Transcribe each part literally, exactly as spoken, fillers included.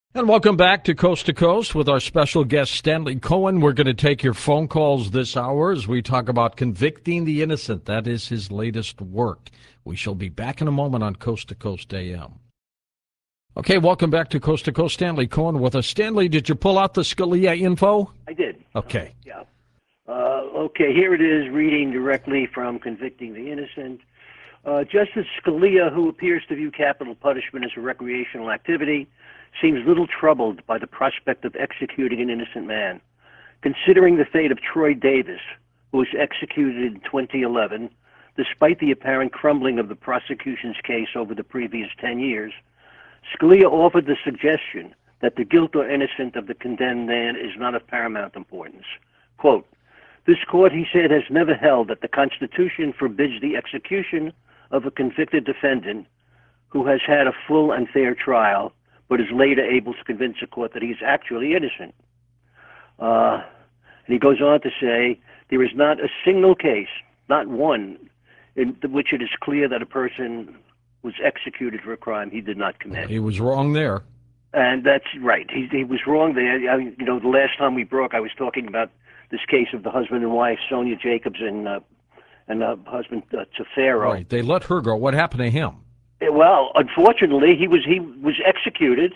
And welcome back to Coast to Coast with our special guest, Stanley Cohen. We're going to take your phone calls this hour as we talk about Convicting the Innocent. That is his latest work. We shall be back in a moment on Coast to Coast A M. Okay, welcome back to Coast to Coast. Stanley Cohen with us. Stanley, did you pull out the Scalia info? I did. Okay. Uh, yeah. Uh, okay, here it is, reading directly from Convicting the Innocent. Uh, Justice Scalia, who appears to view capital punishment as a recreational activity, seems little troubled by the prospect of executing an innocent man. Considering the fate of Troy Davis, who was executed in twenty eleven, despite the apparent crumbling of the prosecution's case over the previous ten years, Scalia offered the suggestion that the guilt or innocence of the condemned man is not of paramount importance. Quote, "This court," he said, "has never held that the Constitution forbids the execution of a convicted defendant who has had a full and fair trial, but is later able to convince a court that he is actually innocent." Uh, and he goes on to say, "There is not a single case, not one, in which it is clear that a person was executed for a crime he did not commit." He was wrong there. And that's right. He, he was wrong there. I, you know, the last time we broke, I was talking about this case of the husband and wife, Sonia Jacobs and uh, and uh, husband uh, Tafero. Right. They let her go. What happened to him? Well, unfortunately, he was he was executed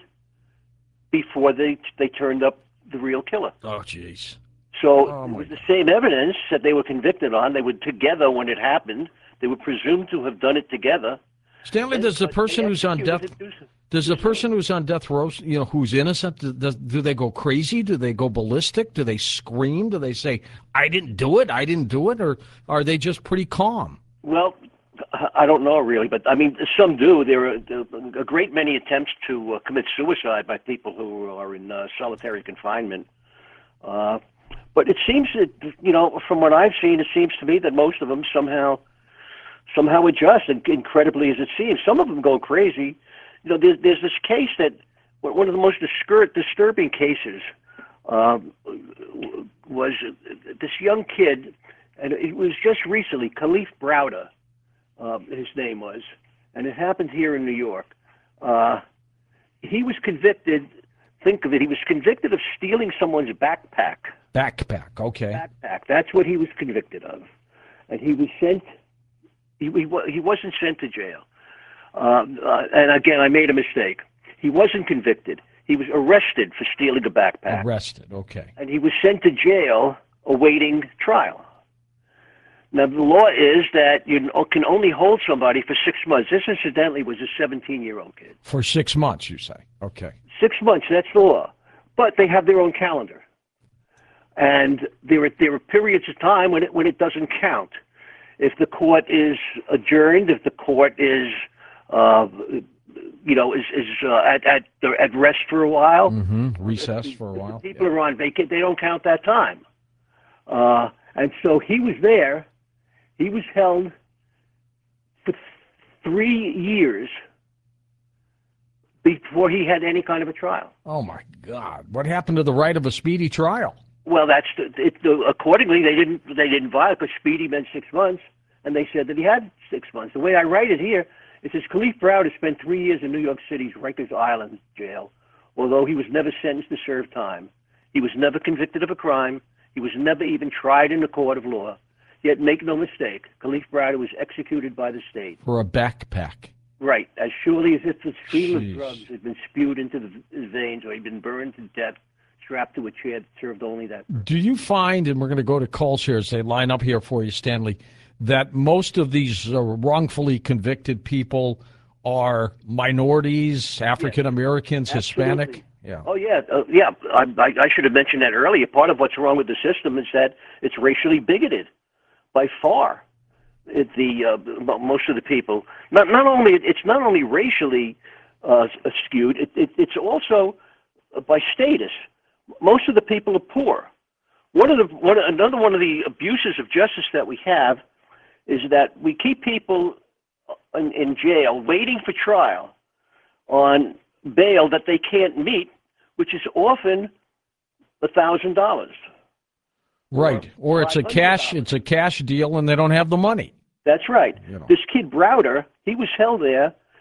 before they they turned up the real killer. Oh, jeez. So Oh, it my was the God. same evidence that they were convicted on. They were together when it happened. They were presumed to have done it together. Stanley, does the person who's on death does the person who's on death row, you know, who's innocent, does, do they go crazy? Do they go ballistic? Do they scream? Do they say, "I didn't do it, I didn't do it," or are they just pretty calm? Well, I don't know really, but I mean, some do. There are a great many attempts to uh, commit suicide by people who are in uh, solitary confinement. Uh, but it seems that, you know, from what I've seen, it seems to me that most of them somehow somehow adjust, and incredibly as it seems. Some of them go crazy. You know, there's, there's this case that, one of the most discur- disturbing cases um, was this young kid, and it was just recently, Khalif Browder, uh, his name was, and it happened here in New York. Uh, he was convicted, think of it, he was convicted of stealing someone's backpack. Backpack, okay. Backpack, that's what he was convicted of. And he was sent, he, he, he wasn't sent to jail. Uh, uh, and again, I made a mistake. He wasn't convicted. He was arrested for stealing a backpack. Arrested, okay. And he was sent to jail awaiting trial. Now, the law is that you can only hold somebody for six months. This, incidentally, was a seventeen-year-old kid. For six months, you say? Okay. Six months, that's the law. But they have their own calendar. And there are, there are periods of time when it, when it doesn't count. If the court is adjourned, if the court is, uh, you know, is, is uh, at, at, at rest for a while. Mm-hmm. Recess for a if while. the people Yeah. are on vacation, they don't count that time. Uh, and so he was there. He was held for three years before he had any kind of a trial. Oh, my God. What happened to the right of a speedy trial? Well, that's the, it, the, accordingly they didn't they didn't violate because speedy meant six months, and they said that he had six months. The way I write it here, it says Khalif Browder spent three years in New York City's Rikers Island jail, although he was never sentenced to serve time. He was never convicted of a crime. He was never even tried in a court of law. Yet, make no mistake, Khalif Browder was executed by the state. For a backpack. Right, as surely as if a stream Jeez. of drugs had been spewed into the, his veins, or he'd been burned to death, strapped to a chair that served only that. Do you find, and we're going to go to calls here as they line up here for you, Stanley, that most of these uh, wrongfully convicted people are minorities, African Americans, Yes, Hispanic? absolutely. Yeah. Oh, yeah, uh, yeah. I, I, I should have mentioned that earlier. Part of what's wrong with the system is that it's racially bigoted, by far. It, the uh, most of the people, not not only it's not only racially uh, skewed, it, it, it's also by status. Most of the people are poor. One of the one another one of the abuses of justice that we have is that we keep people in, in jail waiting for trial on bail that they can't meet, which is often a thousand dollars. Right. Or it's a cash it's a cash deal and they don't have the money. That's right. You know. This kid Browder, he was held there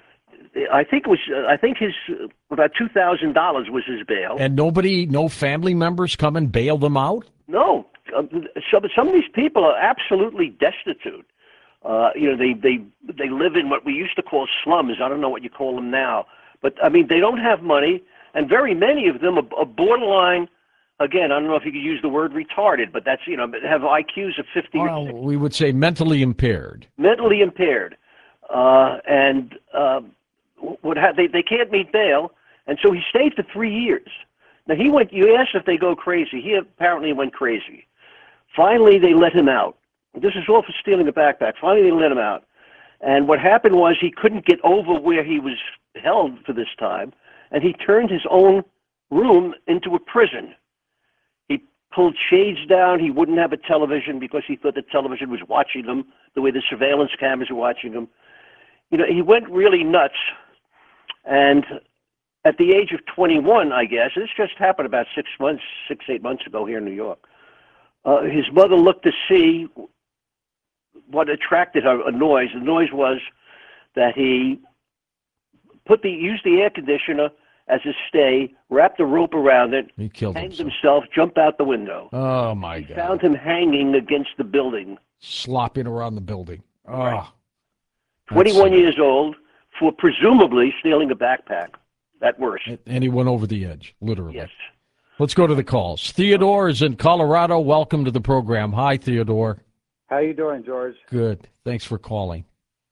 I think it was. Uh, I think his uh, about two thousand dollars was his bail. And nobody, no family members come and bail them out? No, uh, some some of these people are absolutely destitute. Uh, you know, they they they live in what we used to call slums. I don't know what you call them now, but I mean, they don't have money, and very many of them are, are borderline. Again, I don't know if you could use the word retarded, but that's, you know, have I Qs of fifty. Well, we would say mentally impaired. Mentally impaired, uh, and uh, what ha- they they can't meet bail, and so he stayed for three years. Now he went. You asked if they go crazy. He apparently went crazy. Finally, they let him out. This is all for stealing a backpack. Finally, they let him out, and what happened was he couldn't get over where he was held for this time, and he turned his own room into a prison. He pulled shades down. He wouldn't have a television because he thought the television was watching him the way the surveillance cameras were watching him. You know, he went really nuts. And at the age of twenty-one, I guess, this just happened about six months, six, eight months ago here in New York, uh, his mother looked to see what attracted her, a noise. The noise was that he put the used the air conditioner as a stay, wrapped a rope around it, He killed hanged himself. himself, jumped out the window. Oh, my He God. found him hanging against the building. Slopping around the building. Oh, Right. that's twenty-one sad. years old for presumably stealing a backpack. At worst. And he went over the edge, literally. Yes. Let's go to the calls. Theodore is in Colorado. Welcome to the program. Hi, Theodore. How you doing, George? Good. Thanks for calling.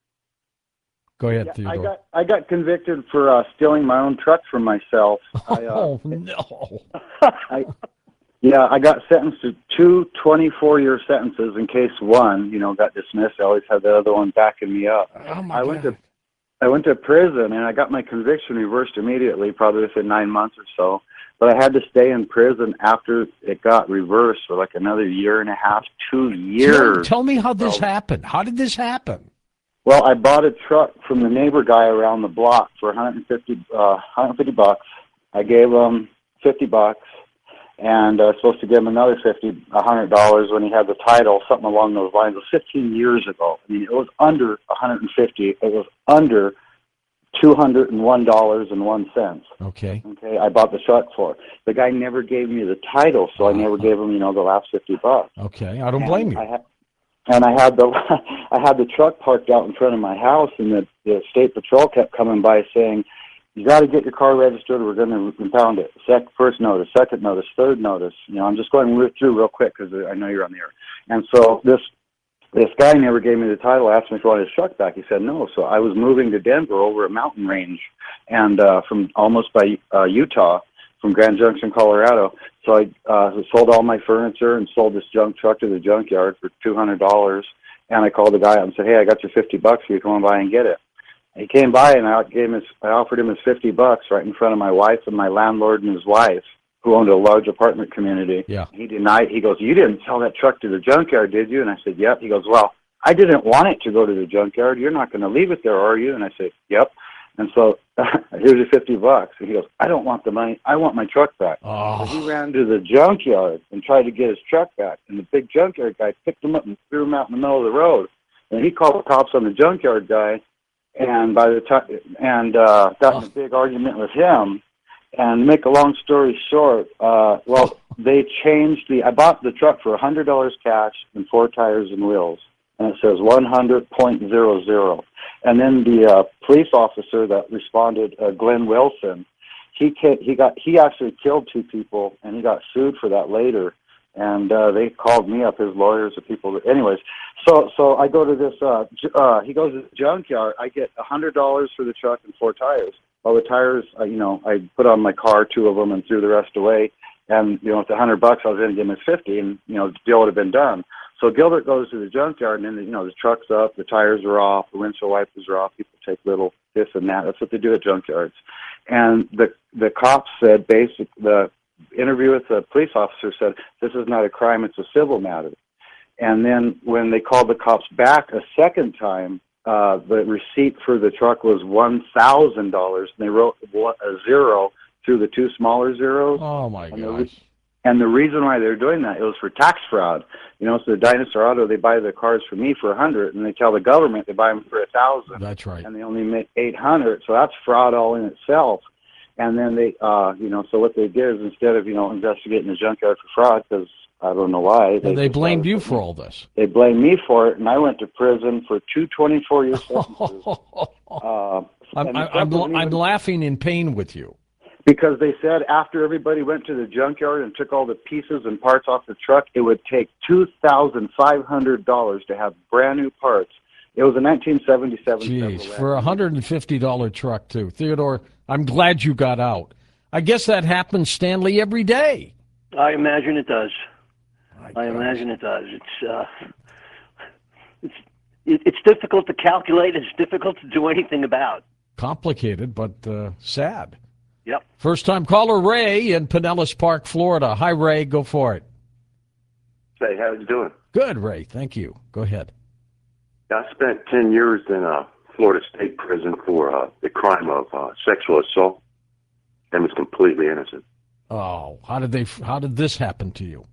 Go ahead, Yeah, I Theodore. got I got convicted for uh, stealing my own truck from myself. I, uh, Oh, no. I, yeah, I got sentenced to two twenty-four-year sentences in case one, you know, got dismissed. I always had the other one backing me up. Oh, my I God. went to I went to prison and I got my conviction reversed immediately, probably within nine months or so. But I had to stay in prison after it got reversed for like another year and a half, two Tell, years. tell me how this Well- happened. How did this happen? Well, I bought a truck from the neighbor guy around the block for one hundred fifty, uh, one hundred fifty bucks. I gave him fifty bucks, and I was supposed to give him another fifty, one hundred dollars when he had the title, something along those lines. It was fifteen years ago. I mean, it was under one hundred fifty. It was under two hundred one dollars and one cent. Okay. Okay, I bought the truck for. The guy never gave me the title, so I never gave him, you know, the last fifty bucks. Okay. I don't blame And you. I had, and I had the I had the truck parked out in front of my house, and the, the state patrol kept coming by saying, "You got to get your car registered. We're going to impound it." Sec, first notice, second notice, third notice. You know, I'm just going re- through real quick because I know you're on the air. And so this this guy never gave me the title. Asked me if I wanted his truck back. He said no. So I was moving to Denver over a mountain range, and uh, from almost by uh, Utah, from Grand Junction, Colorado. So I uh, sold all my furniture and sold this junk truck to the junkyard for two hundred dollars. And I called the guy up and said, "Hey, I got your fifty bucks. Will you come on by and get it?" He came by, and I gave him his, I offered him his fifty bucks right in front of my wife and my landlord and his wife, who owned a large apartment community. Yeah. He denied. He goes, "You didn't sell that truck to the junkyard, did you?" And I said, "Yep." He goes, "Well, I didn't want it to go to the junkyard. You're not going to leave it there, are you?" And I said, "Yep." And so here's your fifty bucks. And he goes, "I don't want the money. I want my truck back." So he Oh, ran to the junkyard and tried to get his truck back. And the big junkyard guy picked him up and threw him out in the middle of the road. And he called the cops on the junkyard guy. And by the time, and uh, got in a big argument with him. And to make a long story short, uh, well, they changed the. I bought the truck for a hundred dollars cash and four tires and wheels, and it says one hundred point zero zero. And then the uh, police officer that responded, uh, Glenn Wilson, he ca- he got he actually killed two people, and he got sued for that later. And uh, they called me up, his lawyers, the people. That, anyways, so so I go to this. Uh, j- uh, he goes to the junkyard. I get a hundred dollars for the truck and four tires. Well, the tires, uh, you know, I put on my car two of them and threw the rest away. And you know, with the hundred bucks, I was going to give him his fifty, and you know, the deal would have been done. So Gilbert goes to the junkyard, and then you know, the truck's up, the tires are off, the windshield wipers are off. People take little this and that. That's what they do at junkyards. And the the cops said, basic the interview with the police officer said, "This is not a crime; it's a civil matter." And then when they called the cops back a second time, uh, the receipt for the truck was one thousand dollars, and they wrote a zero through the two smaller zeros. oh my And the, re- gosh. And the reason why they're doing that, it was for tax fraud. You know, so the Dinosaur Auto, they buy the cars from me for a hundred, and they tell the government they buy them for a thousand. That's right. And they only make eight hundred, so that's fraud all in itself. And then they, uh, you know, so what they did is instead of, you know, investigating the junkyard for fraud, because I don't know why. They, they just blamed you me. for all this. They blamed me for it, and I went to prison for two twenty-four year sentences. uh, I'm, and I'm, the I'm, government I'm even- laughing in pain with you. Because they said after everybody went to the junkyard and took all the pieces and parts off the truck, it would take two thousand five hundred dollars to have brand new parts. It was a nineteen seventy-seven. Jeez, for a one hundred fifty dollars truck, too. Theodore, I'm glad you got out. I guess that happens, Stanley, every day. I imagine it does. My I gosh. imagine it does. It's uh, it's it, it's difficult to calculate. It's difficult to do anything about. Complicated, but uh, sad. Yep. First-time caller Ray in Pinellas Park, Florida. Hi, Ray. Go for it. Hey, how you doing? Good, Ray. Thank you. Go ahead. I spent ten years in a Florida State prison for uh, the crime of uh, sexual assault and was completely innocent. Oh, how did they? How did this happen to you?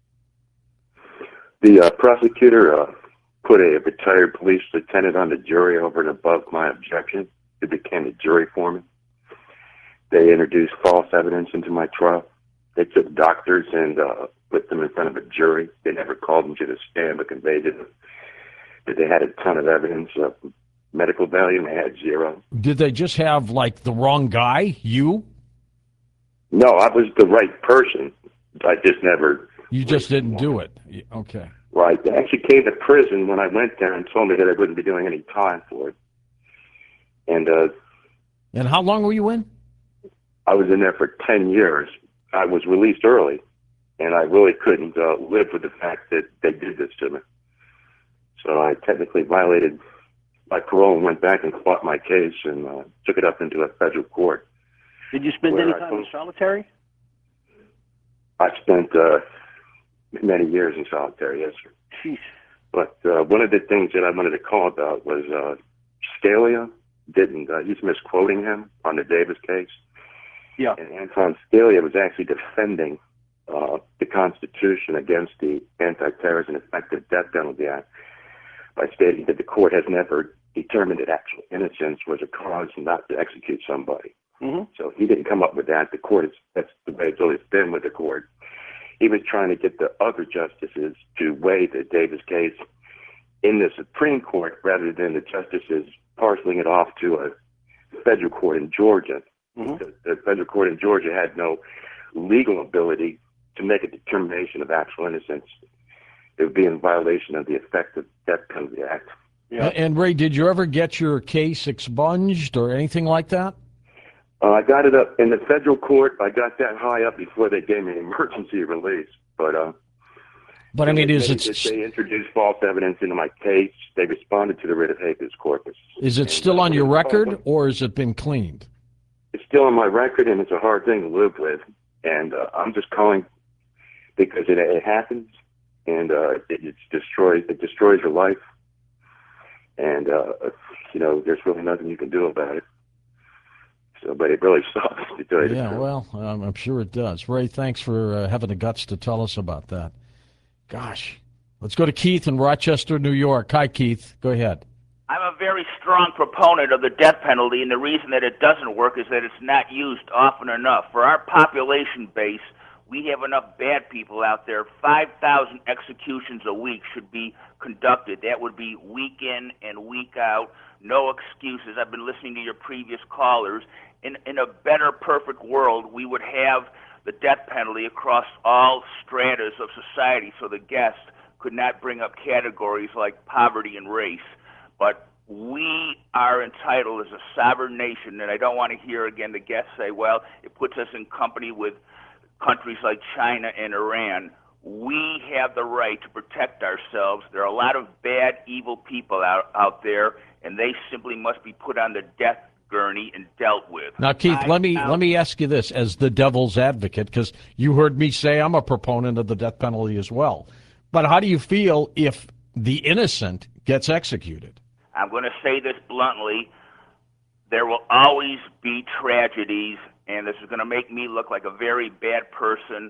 The uh, prosecutor uh, put a retired police lieutenant on the jury over and above my objection. It became the jury foreman. They introduced false evidence into my trial. They took doctors and uh, put them in front of a jury. They never called them to the stand, but conveyed to them that they had a ton of evidence of medical value, and they had zero. Did they just have, like, the wrong guy, you? No, I was the right person. I just never... You just didn't do it. Okay. Right. They actually came to prison when I went there and told me that I wouldn't be doing any time for it. And uh, And how long were you in? I was in there for ten years. I was released early, and I really couldn't uh, live with the fact that they did this to me. So I technically violated my parole and went back and fought my case and uh, took it up into a federal court. Did you spend Where any I time in told- solitary? I spent uh, many years in solitary, yes, sir. Jeez. But uh, one of the things that I wanted to call about was uh, Scalia didn't, uh, he's misquoting him on the Davis case. Yeah. And Anton Scalia was actually defending uh, the Constitution against the Anti-Terrorist and Effective Death Penalty Act by stating that the court has never determined that actual innocence was a cause not to execute somebody. Mm-hmm. So he didn't come up with that. The court is, that's the way it's always been with the court. He was trying to get the other justices to weigh the Davis case in the Supreme Court rather than the justices parceling it off to a federal court in Georgia. Mm-hmm. The, the federal court in Georgia had no legal ability to make a determination of actual innocence. It would be in violation of the Effective Death Penalty Act. Yeah. And Ray, did you ever get your case expunged or anything like that? Uh, I got it up in the federal court. I got that high up before they gave me emergency release. But uh, But I mean, they is admitted it that they introduced false evidence into my case? They responded to the writ of habeas corpus. is it And, still uh, on your when I called record, them, or has it been cleaned? It's still on my record, and it's a hard thing to live with. And uh, I'm just calling because it, it happens, and uh, it, it's destroys it destroys your life. And uh, you know, there's really nothing you can do about it. So, but it really sucks to tell you the Yeah, truth. well, um, I'm sure it does. Ray, thanks for uh, having the guts to tell us about that. Gosh. Let's go to Keith in Rochester, New York. Hi, Keith. Go ahead. I'm a very strong proponent of the death penalty, and the reason that it doesn't work is that it's not used often enough. For our population base, we have enough bad people out there. five thousand executions a week should be conducted. That would be week in and week out, no excuses. I've been listening to your previous callers. In, in a better, perfect world, we would have the death penalty across all stratas of society, so the guest could not bring up categories like poverty and race. But we are entitled as a sovereign nation, and I don't want to hear again the guests say, well, it puts us in company with countries like China and Iran. We have the right to protect ourselves. There are a lot of bad, evil people out, out there, and they simply must be put on the death gurney and dealt with. Now, Keith, I- let me I- let me ask you this as the devil's advocate, because you heard me say I'm a proponent of the death penalty as well. But how do you feel if the innocent gets executed? I'm going to say this bluntly. There will always be tragedies, and this is going to make me look like a very bad person.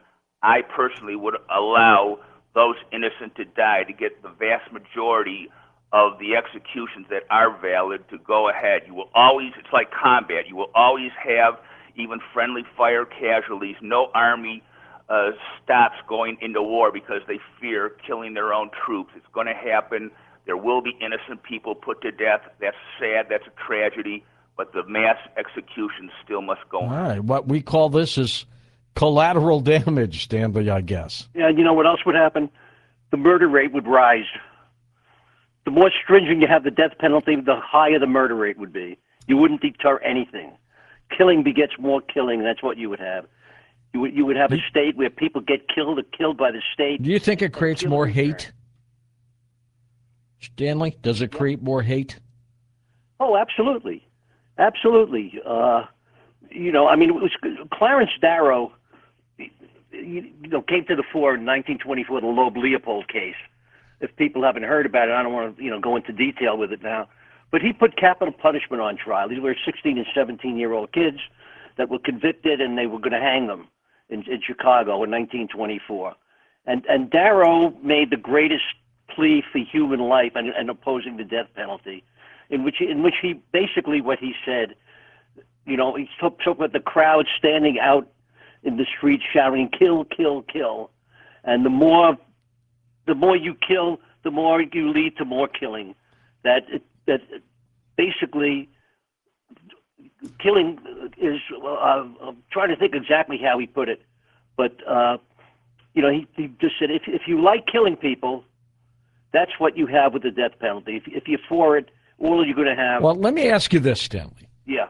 I personally would allow those innocent to die to get the vast majority of the executions that are valid to go ahead. You will always, it's like combat, you will always have even friendly fire casualties. No army uh, stops going into war because they fear killing their own troops. It's going to happen. There will be innocent people put to death. That's sad, that's a tragedy, but the mass executions still must go All on. right. What we call this is collateral damage, Stanley, I guess. Yeah, you know what else would happen? The murder rate would rise. The more stringent you have the death penalty, the higher the murder rate would be. You wouldn't deter anything. Killing begets more killing. That's what you would have. You would you would have a state where people get killed or killed by the state. Do you think it creates more Killing there. hate? Stanley, does it create more hate? Oh, absolutely, absolutely. Uh, you know, I mean, it was Clarence Darrow. You know, came to the fore in nineteen twenty-four, the Loeb Leopold case. If people haven't heard about it, I don't want to, you know, go into detail with it now. But he put capital punishment on trial. These were sixteen and seventeen-year-old kids that were convicted, and they were going to hang them in, in Chicago in nineteen twenty-four. And and Darrow made the greatest plea for human life and, and opposing the death penalty, in which in which he basically what he said, you know, he took, took with the crowd standing out in the streets shouting, "Kill, kill, kill," and the more the more you kill, the more you lead to more killing. That that basically killing is. Uh, I'm trying to think exactly how he put it, but uh, you know, he, he just said, if if you like killing people, that's what you have with the death penalty. If if you're for it, all you're going to have. Well, let me ask you this, Stanley. Yeah.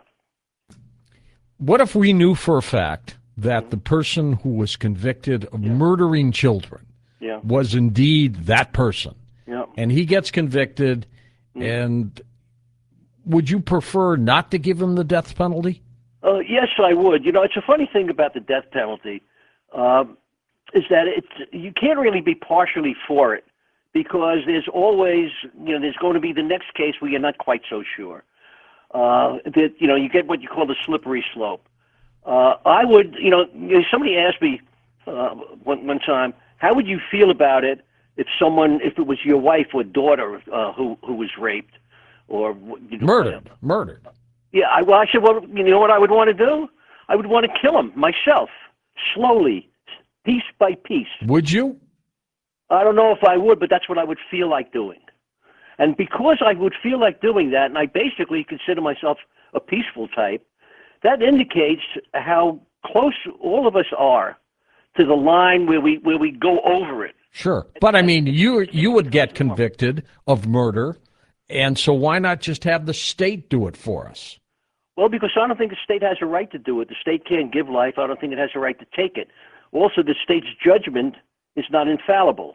What if we knew for a fact that the person who was convicted of Yeah. murdering children Yeah. was indeed that person, Yeah. and he gets convicted, and would you prefer not to give him the death penalty? Uh, yes, I would. You know, it's a funny thing about the death penalty um, is that it's you can't really be partially for it because there's always, you know, there's going to be the next case where you're not quite so sure. Uh, that you know, you get what you call the slippery slope. Uh, I would, you know, somebody asked me uh, one, one time, how would you feel about it if someone, if it was your wife or daughter uh, who who was raped or you know, Murdered. whatever? Murdered. Yeah, I, well, I said, well, you know what I would want to do? I would want to kill him myself, slowly, piece by piece. Would you? I don't know if I would, but that's what I would feel like doing. And because I would feel like doing that, and I basically consider myself a peaceful type, that indicates how close all of us are to the line where we where we go over it. Sure. But, I mean, you you would get convicted of murder, and so why not just have the state do it for us? Well, because I don't think the state has a right to do it. The state can't give life. I don't think it has a right to take it. Also, the state's judgment is not infallible.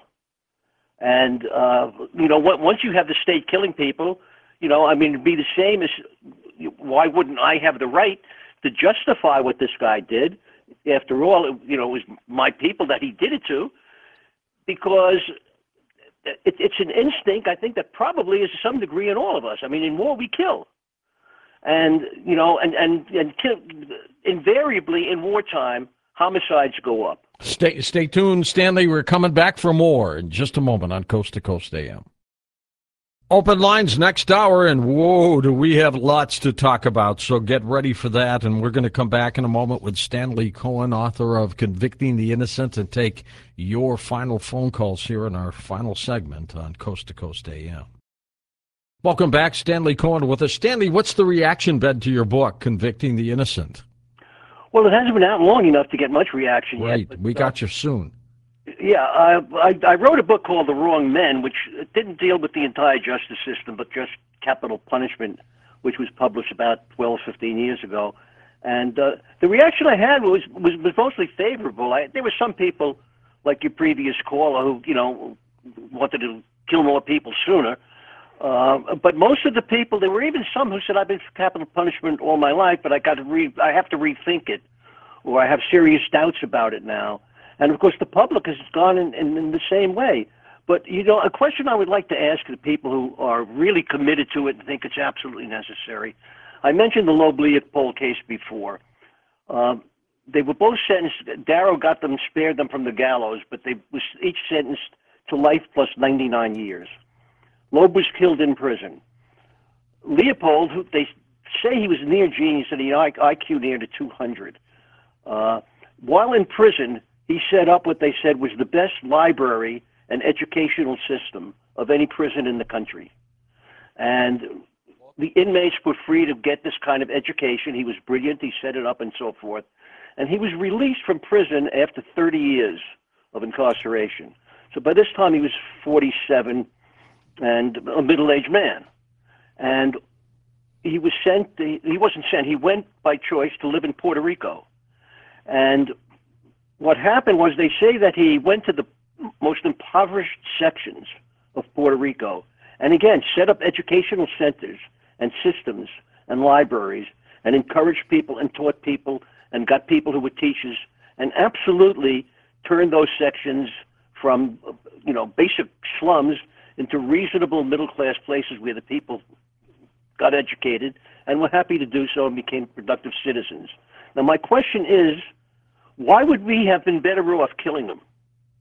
And, uh, you know, once you have the state killing people, you know, I mean, it'd be the same as, why wouldn't I have the right to justify what this guy did? After all, you know, it was my people that he did it to, because it, it's an instinct, I think, that probably is to some degree in all of us. I mean, in war, we kill. And, you know, and, and, and kill, invariably in wartime, homicides go up. Stay, stay tuned, Stanley. We're coming back for more in just a moment on Coast to Coast A M. Open lines next hour, and whoa, do we have lots to talk about, so get ready for that. And we're going to come back in a moment with Stanley Cohen, author of Convicting the Innocent, and take your final phone calls here in our final segment on Coast to Coast A M. Welcome back, Stanley Cohen with us. Stanley, what's the reaction been to your book, Convicting the Innocent? Well, it hasn't been out long enough to get much reaction Right, yet. But, we got you soon. Yeah, I, I, I wrote a book called The Wrong Men, which didn't deal with the entire justice system, but just capital punishment, which was published about twelve, fifteen years ago. And uh, the reaction I had was, was, was mostly favorable. I, there were some people, like your previous caller, who, you know, wanted to kill more people sooner. Uh, but most of the people, there were even some who said, I've been for capital punishment all my life, but I got to re- I have to rethink it, or I have serious doubts about it now. And, of course, the public has gone in, in, in the same way. But, you know, a question I would like to ask the people who are really committed to it and think it's absolutely necessary. I mentioned the Loeb Leopold case before. Um, they were both sentenced. Darrow got them, spared them from the gallows, but they was each sentenced to life plus ninety-nine years. Loeb was killed in prison. Leopold, who they say he was near genius and he I Q near to two hundred. Uh, while in prison, he set up what they said was the best library and educational system of any prison in the country. And the inmates were free to get this kind of education. He was brilliant. He set it up and so forth. And he was released from prison after thirty years of incarceration. So by this time he was forty-seven and a middle-aged man. And he was sent, he wasn't sent, he went by choice to live in Puerto Rico. And what happened was they say that he went to the most impoverished sections of Puerto Rico and again set up educational centers and systems and libraries and encouraged people and taught people and got people who were teachers and absolutely turned those sections from, you know, basic slums into reasonable middle-class places where the people got educated and were happy to do so and became productive citizens. Now, my question is, why would we have been better off killing them?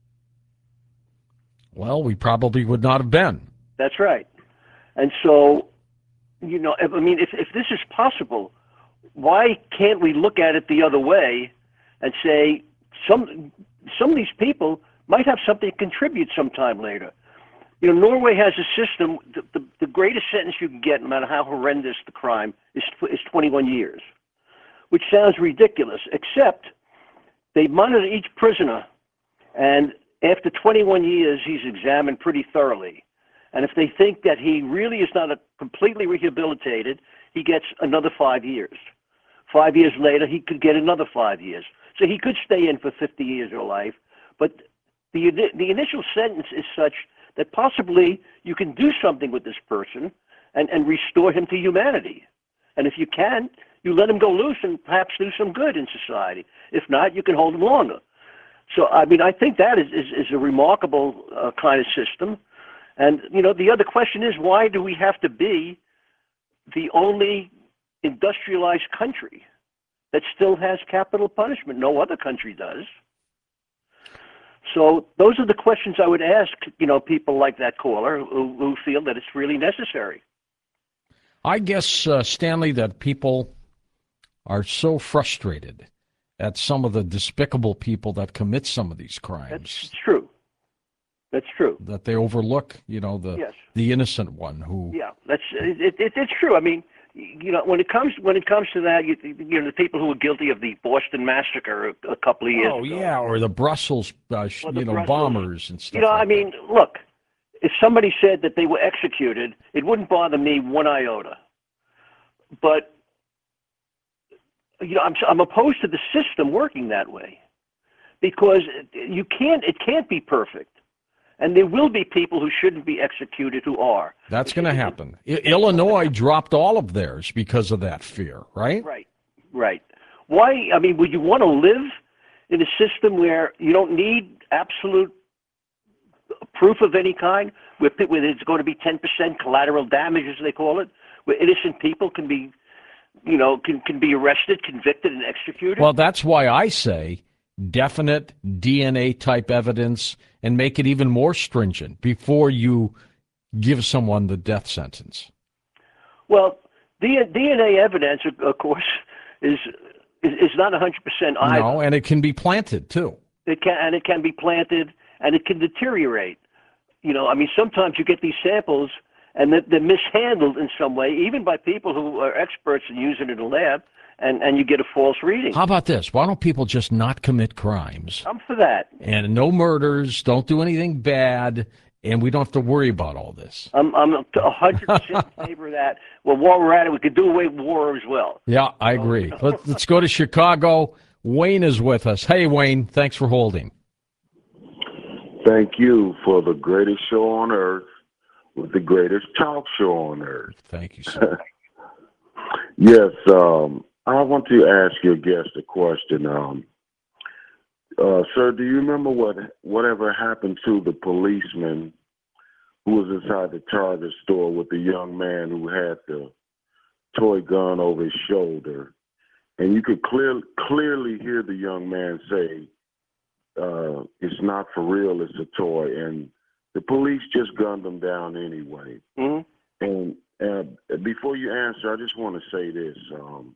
Well, we probably would not have been. That's right. And so, you know, I mean, if, if this is possible, why can't we look at it the other way and say some some of these people might have something to contribute sometime later? You know, Norway has a system, the, the, the greatest sentence you can get, no matter how horrendous the crime, is, is twenty-one years, which sounds ridiculous, except they monitor each prisoner, and after twenty-one years, he's examined pretty thoroughly. And if they think that he really is not a completely rehabilitated, he gets another five years. Five years later, he could get another five years. So he could stay in for fifty years of life, but the, the initial sentence is such that possibly you can do something with this person and, and restore him to humanity. And if you can, you let him go loose and perhaps do some good in society. If not, you can hold him longer. So, I mean, I think that is, is, is a remarkable uh, kind of system. And, you know, the other question is, why do we have to be the only industrialized country that still has capital punishment? No other country does. So those are the questions I would ask, you know, people like that caller who, who feel that it's really necessary. I guess, uh, Stanley, that people are so frustrated at some of the despicable people that commit some of these crimes. That's true. That's true. That they overlook, you know, the yes. the innocent one who. Yeah, that's it, it, it's true. I mean, you know, when it comes when it comes to that, you, you know, the people who were guilty of the Boston massacre a, a couple of years oh, ago. Oh yeah, or the Brussels, uh, Or the you know, Brussels, bombers and stuff. You know, like I mean, that. look, if somebody said that they were executed, it wouldn't bother me one iota. But you know, I'm I'm opposed to the system working that way because you can't. It can't be perfect. And there will be people who shouldn't be executed who are. That's going to happen. I- Illinois dropped all of theirs because of that fear, right? Right, right. Why? I mean, would you want to live in a system where you don't need absolute proof of any kind, where, where there's going to be ten percent collateral damage, as they call it, where innocent people can be, you know, can, can be arrested, convicted, and executed? Well, that's why I say definite D N A type evidence and make it even more stringent before you give someone the death sentence. Well, D N A evidence, of course, is is, is not one hundred percent either. No, and it can be planted too. It can, and it can be planted, and it can deteriorate. You know, I mean, sometimes you get these samples, and they're, they're mishandled in some way, even by people who are experts in using it in a lab, and, and you get a false reading. How about this? Why don't people just not commit crimes? I'm for that. And no murders, don't do anything bad, and we don't have to worry about all this. I'm I'm one hundred percent in favor of that. Well, while we're at it, we could do away with war as well. Yeah, I agree. Let, let's go to Chicago. Wayne is with us. Hey, Wayne, thanks for holding. Thank you for the greatest show on earth with the greatest talk show on earth. Thank you, sir. Yes, um, I want to ask your guest a question. Um, uh, sir, do you remember what whatever happened to the policeman who was inside the Target store with the young man who had the toy gun over his shoulder? and you could clear, clearly hear the young man say, uh, it's not for real, it's a toy. And the police just gunned him down anyway. Mm-hmm. And uh, before you answer, I just want to say this. Um,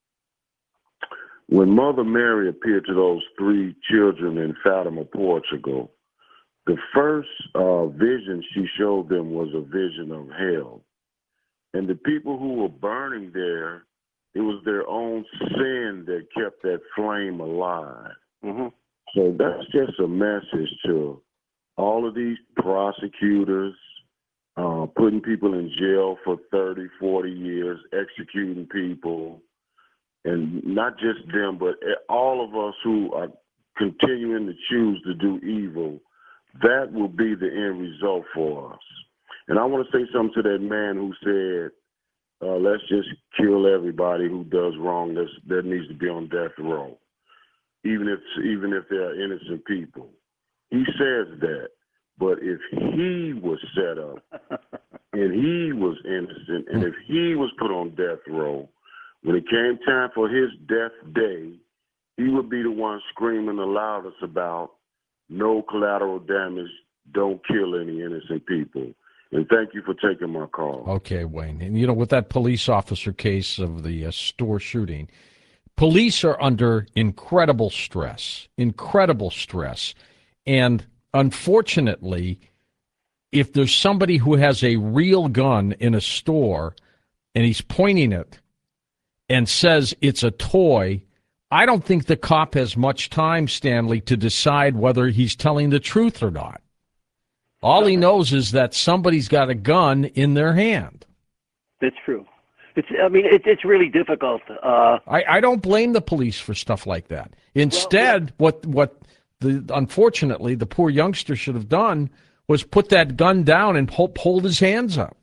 when Mother Mary appeared to those three children in Fatima, Portugal, the first uh, vision she showed them was a vision of hell. And the people who were burning there, it was their own sin that kept that flame alive. Mm-hmm. So that's just a message to all of these prosecutors, uh, putting people in jail for thirty, forty years, executing people, and not just them, but all of us who are continuing to choose to do evil. That will be the end result for us. And I want to say something to that man who said, uh, let's just kill everybody who does wrong. That's, that needs to be on death row, even if even if they are innocent people. He says that. But if he was set up and he was innocent and if he was put on death row, when it came time for his death day, he would be the one screaming the loudest about no collateral damage, don't kill any innocent people. And thank you for taking my call. Okay, Wayne. And, you know, with that police officer case of the uh, store shooting, police are under incredible stress, incredible stress. And unfortunately, if there's somebody who has a real gun in a store and he's pointing it and says it's a toy, I don't think the cop has much time, Stanley, to decide whether he's telling the truth or not. All he knows is that somebody's got a gun in their hand. That's true. It's. I mean, it, it's really difficult. Uh, I, I don't blame the police for stuff like that. Instead, well, yeah. what what the unfortunately the poor youngster should have done was put that gun down and hold, hold his hands up.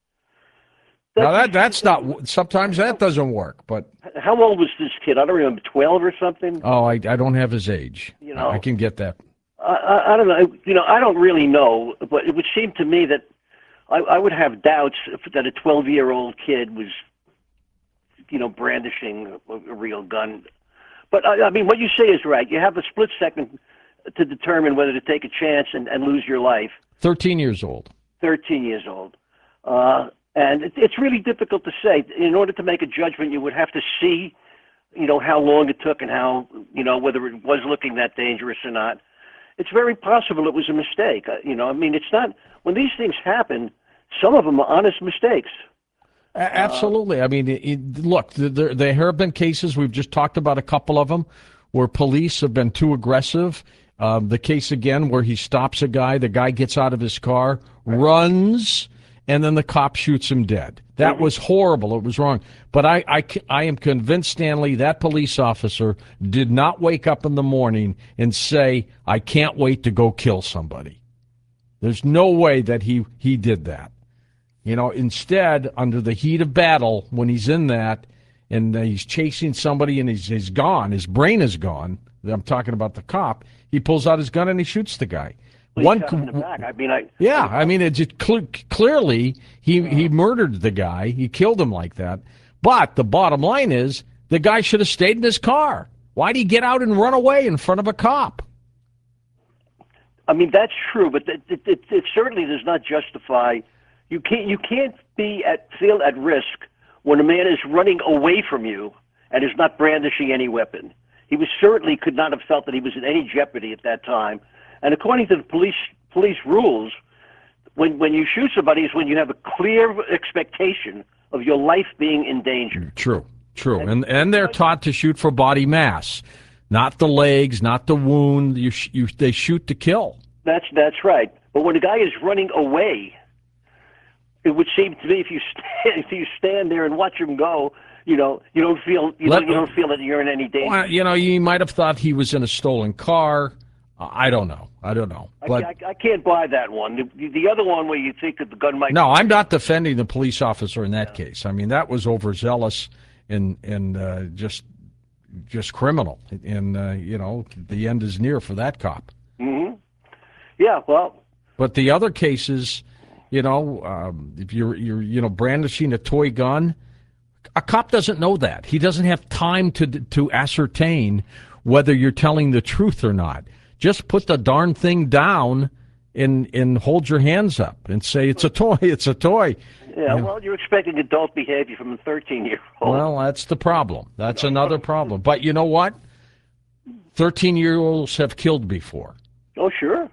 Now that that's not. Sometimes that doesn't work. But how old was this kid? I don't remember, twelve or something. Oh, I I don't have his age. You know, I can get that. I, I don't know. You know, I don't really know, but it would seem to me that I, I would have doubts if, that a twelve-year-old kid was, you know, brandishing a, a real gun. But I, I mean, what you say is right. You have a split second to determine whether to take a chance and, and lose your life. Thirteen years old. Thirteen years old. Uh, and it, it's really difficult to say. In order to make a judgment, you would have to see, you know, how long it took and how, you know, whether it was looking that dangerous or not. It's very possible it was a mistake. You know, I mean, it's not, when these things happen, some of them are honest mistakes. Absolutely. I mean, it, look, there, there have been cases, we've just talked about a couple of them, where police have been too aggressive. Um, the case again where he stops a guy, the guy gets out of his car, right. runs, and then the cop shoots him dead. That mm-hmm. was horrible. It was wrong. But I, I, I am convinced, Stanley, that police officer did not wake up in the morning and say, I can't wait to go kill somebody. There's no way that he, he did that. You know, instead, under the heat of battle, when he's in that and uh, he's chasing somebody and he's, he's gone, his brain is gone, I'm talking about the cop, he pulls out his gun and he shoots the guy. Well, One, in the back. I mean, I, yeah, I mean, it just cl- clearly he, he murdered the guy. He killed him like that. But the bottom line is the guy should have stayed in his car. Why'd he get out and run away in front of a cop? I mean, that's true, but it, it, it, it certainly does not justify. You can't you can't be at feel at risk when a man is running away from you and is not brandishing any weapon. He was certainly could not have felt that he was in any jeopardy at that time. And according to the police police rules, when when you shoot somebody is when you have a clear expectation of your life being in danger. True, true, and and they're taught to shoot for body mass, not the legs, not the wound. You you they shoot to kill. That's that's right. But when a guy is running away, it would seem to me if you stand if you stand there and watch him go, you know, you don't feel you, Let, don't, you don't feel that you're in any danger. Well, you know, you might have thought he was in a stolen car. I don't know. I don't know. But I, I, I can't buy that one. The, the other one where you think that the gun might. No, I'm not defending the police officer in that yeah. case. I mean, that was overzealous and and uh, just just criminal. And uh, you know, the end is near for that cop. Mm-hmm. Yeah. Well. But the other cases, you know, um, if you're you're you know brandishing a toy gun, A cop doesn't know that. He doesn't have time to to ascertain whether you're telling the truth or not. Just put the darn thing down and and hold your hands up and say it's a toy. It's a toy. Yeah, well, you're expecting adult behavior from a thirteen-year-old. Well, that's the problem. That's another problem. But you know what? thirteen-year-olds have killed before. Oh, sure.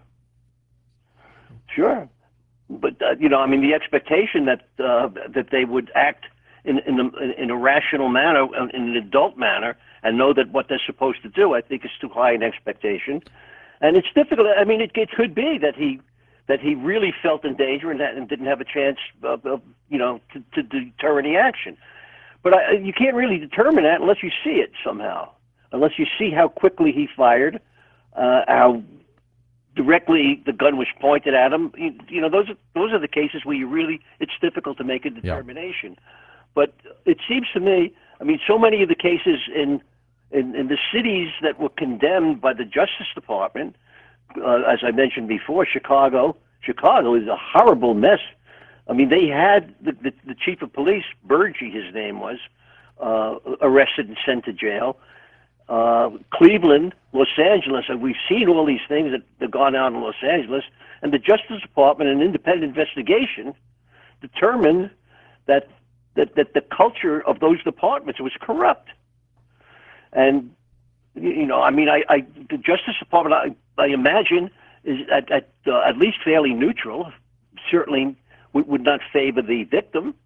Sure. But, uh, you know, I mean, the expectation that uh, that they would act in in, a, in a rational manner, in an adult manner, and know that what they're supposed to do, I think is too high an expectation. And it's difficult. I mean, it, it could be that he that he really felt in danger and, that, and didn't have a chance, of, of, you know, to, to deter any action. But I, you can't really determine that unless you see it somehow, unless you see how quickly he fired, uh, how directly the gun was pointed at him. You, you know, those are, those are the cases where you really, it's difficult to make a determination. Yeah. But it seems to me, I mean, so many of the cases in, in, in the cities that were condemned by the Justice Department, uh, as I mentioned before, Chicago, Chicago is a horrible mess. I mean, they had the, the, the chief of police, Burgee, his name was, uh, arrested and sent to jail. Uh, Cleveland, Los Angeles, and we've seen all these things that have gone on in Los Angeles, and the Justice Department, an independent investigation, determined that that, that the culture of those departments was corrupt. And, you know, I mean, I, I the Justice Department, I, I imagine, is at at, uh, at least fairly neutral, certainly would, would not favor the victim.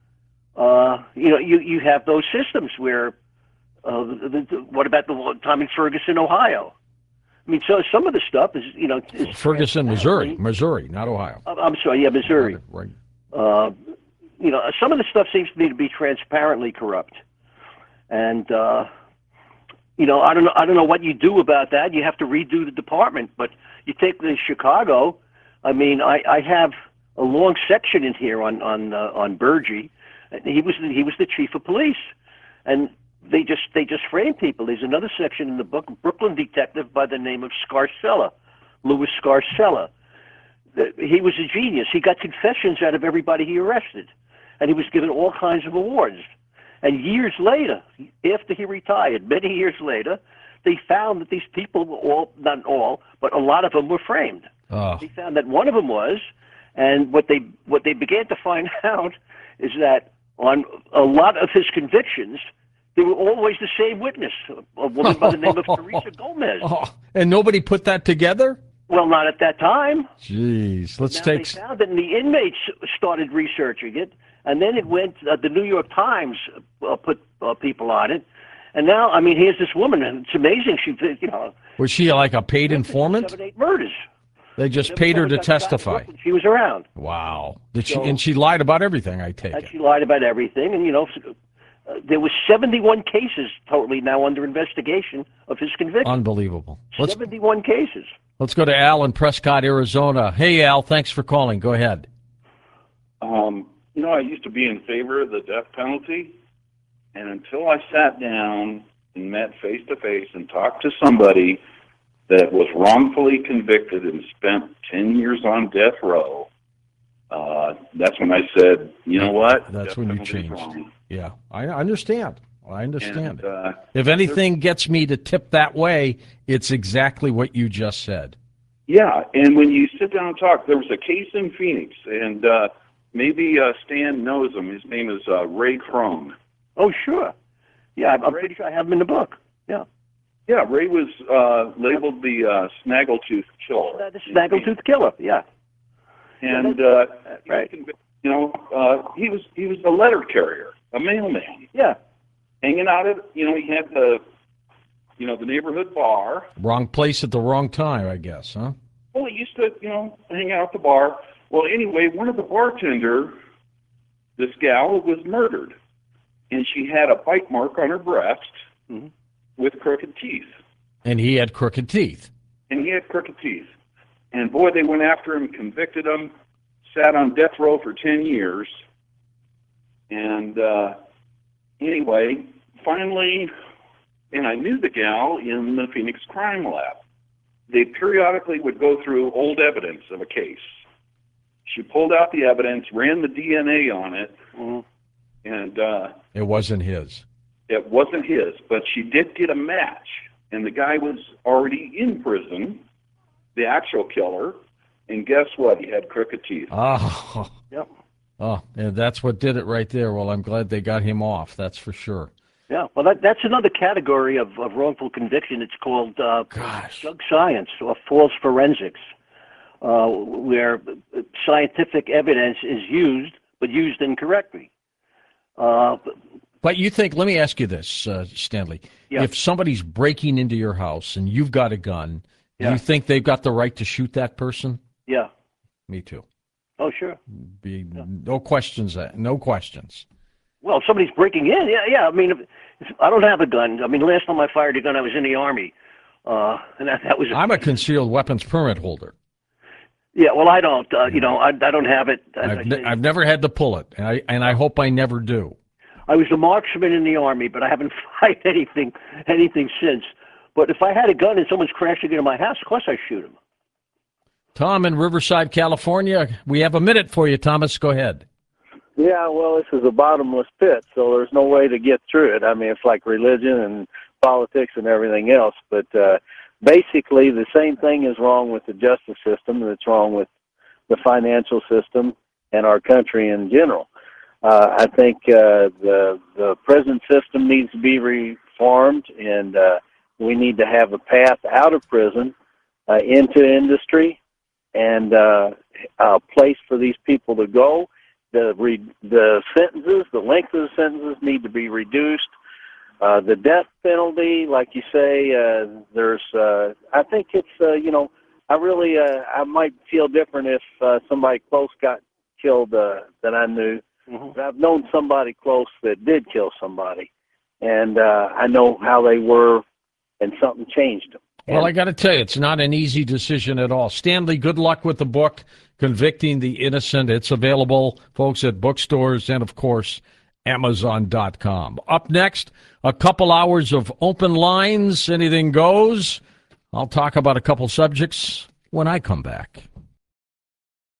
Uh, you know, you, you have those systems where, uh, the, the, what about the time in Ferguson, Ohio? I mean, so some of the stuff is, you know... Is Ferguson, Missouri. Missouri, not Ohio. I'm sorry, yeah, Missouri. Right. Uh, you know, some of the stuff seems to me to be transparently corrupt. And, uh, you know, I don't know, I don't know what you do about that. You have to redo the department. But you take the Chicago, I mean, I, I have a long section in here on, on, uh, on Burgee. He was, the, he was the chief of police. And they just, they just frame people. There's another section in the book, Brooklyn detective by the name of Scarcella, Louis Scarcella. He was a genius. He got confessions out of everybody he arrested, and he was given all kinds of awards. And years later, after he retired, many years later, they found that these people were all, not all, but a lot of them were framed. Oh. They found that one of them was, and what they what they began to find out is that on a lot of his convictions, they were always the same witness, a woman by the name of Teresa Gomez. Oh. And nobody put that together? Well, not at that time. Jeez, let's now take... They found it, and the inmates started researching it, and then it went, uh, the New York Times uh, put uh, people on it, and now, I mean, here's this woman, and it's amazing, she, you know... Was she like a paid informant? Seven, eight murders. They just paid her to testify. She was around. Wow. Did she? So, and she lied about everything, I take and it. She lied about everything, and, you know... Uh, there was seventy-one cases totally now under investigation of his conviction. Unbelievable. Let's, seventy-one cases. Let's go to Al in Prescott, Arizona. Hey, Al, thanks for calling. Go ahead. Um, you know, I used to be in favor of the death penalty, and until I sat down and met face-to-face and talked to somebody that was wrongfully convicted and spent ten years on death row, uh, that's when I said, you know what? That's death when you penalty's changed. wrong. Yeah, I understand. I understand. And, uh, if anything gets me to tip that way, it's exactly what you just said. Yeah, and when you sit down and talk, there was a case in Phoenix, and uh, maybe uh, Stan knows him. His name is uh, Ray Crone. Oh, sure. Yeah, I'm, I'm pretty sure I have him in the book. Yeah. Yeah, Ray was uh, labeled the uh, Snaggletooth Killer. Uh, the Snaggletooth Killer, yeah. And yeah, uh, right. you know, uh, he was he was a letter carrier, a mailman. Yeah. Hanging out at, you know, he had the, you know, the neighborhood bar. Wrong place at the wrong time, I guess, huh? Well, he used to, you know, hang out at the bar. Well, anyway, one of the bartender, this gal, was murdered, and she had a bite mark on her breast mm-hmm. with crooked teeth. And he had crooked teeth. And he had crooked teeth. And boy, they went after him, convicted him, sat on death row for ten years. And uh, anyway, finally, and I knew the gal in the Phoenix Crime Lab. They periodically would go through old evidence of a case. She pulled out the evidence, ran the D N A on it, mm-hmm. and uh, It wasn't his. It wasn't his, but she did get a match, and the guy was already in prison, the actual killer, and guess what? He had crooked teeth. Oh, Yep. oh, and that's what did it right there. Well, I'm glad they got him off. That's for sure. Yeah, well, that, that's another category of, of wrongful conviction. It's called uh, Gosh. drug science or false forensics, uh, where scientific evidence is used, but used incorrectly. Uh, But you think, let me ask you this, uh, Stanley. Yeah. If somebody's breaking into your house and you've got a gun, do Yeah. you think they've got the right to shoot that person? yeah. Me too. Oh, sure. Be, No questions. uh, No questions. Well, if somebody's breaking in, yeah, yeah. I mean, if, if, I don't have a gun. I mean, last time I fired a gun, I was in the Army, uh, and that, that was. I'm a concealed weapons permit holder. Yeah, well, I don't. Uh, you know, I, I don't have it. I, I've, I, ne- I've never had to pull it, and I, and I hope I never do. I was a marksman in the Army, but I haven't fired anything, anything since. But if I had a gun and someone's crashing into my house, of course I shoot him. Tom in Riverside, California. We have a minute for you, Thomas. Go ahead. Yeah, well, this is a bottomless pit, so there's no way to get through it. I mean, it's like religion and politics and everything else. But uh, basically, the same thing is wrong with the justice system that's wrong with the financial system and our country in general. Uh, I think uh, the the prison system needs to be reformed, and uh, we need to have a path out of prison uh, into industry and uh, a place for these people to go. The re- the sentences, the length of the sentences need to be reduced. Uh, the death penalty, like you say, uh, there's. Uh, I think it's. Uh, you know, I really. Uh, I might feel different if uh, somebody close got killed uh, that I knew. Mm-hmm. But I've known somebody close that did kill somebody, and uh, I know how they were, and something changed them. Well, I got to tell you, it's not an easy decision at all. Stanley, good luck with the book, Convicting the Innocent. It's available, folks, at bookstores and, of course, Amazon dot com. Up next, a couple hours of open lines. Anything goes. I'll talk about a couple subjects when I come back.